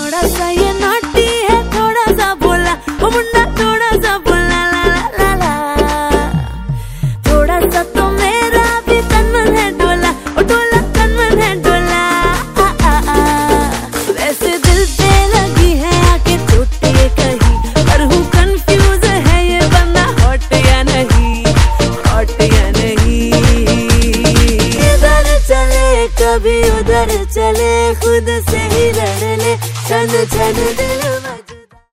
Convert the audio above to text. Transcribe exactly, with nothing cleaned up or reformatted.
थोड़ा सा ये नॉटी है, थोड़ा सा बोला वो मुंडा, थोड़ा सा बोला ला ला ला ला। थोड़ा सा तो मेरा भी तन मन है डोला, ओ डोला तन मन है डोला। आ, आ, आ। वैसे दिल पे लगी है आके चोट ये कहीं, पर हूँ कंफ्यूज है ये बंदा हॉट या नहीं, हॉट या नहीं। इधर चले कभी उधर चले, खुद से ही लड़ ले, छन छन दिल